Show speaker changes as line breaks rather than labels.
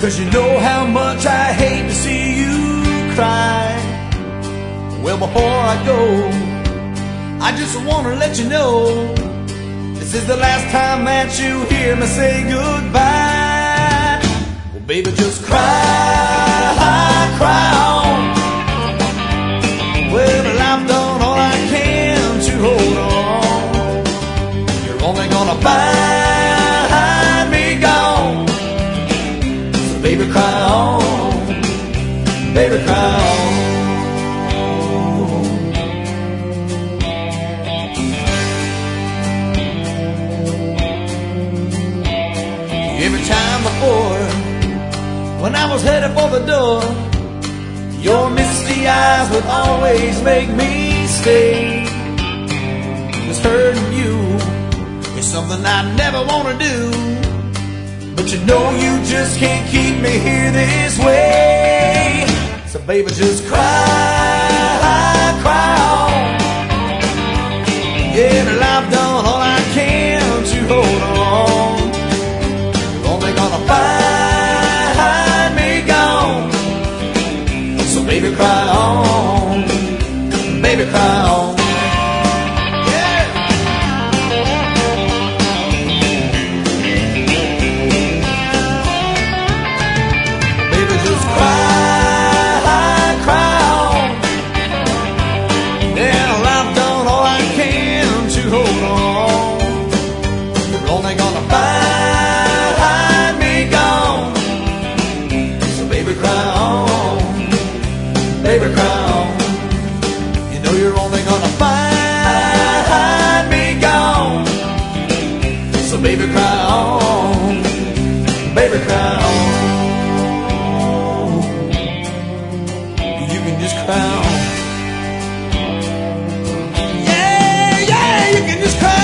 'cause you know how much I hate to see you cry. Well, before I go, I just want to let you know this is the last time that you hear me say goodbye. Well, baby, just cry, cry on. Well, I've done all I can to hold on. You're only gonna find me gone. So baby, cry on. Baby, cry on. Every time before, when I was headed for the door, your misty eyes would always make me stay. 'Cause hurting you is something I never want to do, but you know you just can't keep me here this way. So baby, just cry, cry on. Yeah, well, I've done all I can to hold on. You're only gonna find me gone. So baby, cry on. Baby, cry on. Yeah. Baby, just cry, cry on. Yeah, well, I've done all I can to hold on. You're only gonna find me gone. So baby, cry on. Baby, cry on. You know you're only gonna find me gone. So baby, cry on. Baby, cry on. You can just cry on. Yeah, yeah, you can just cry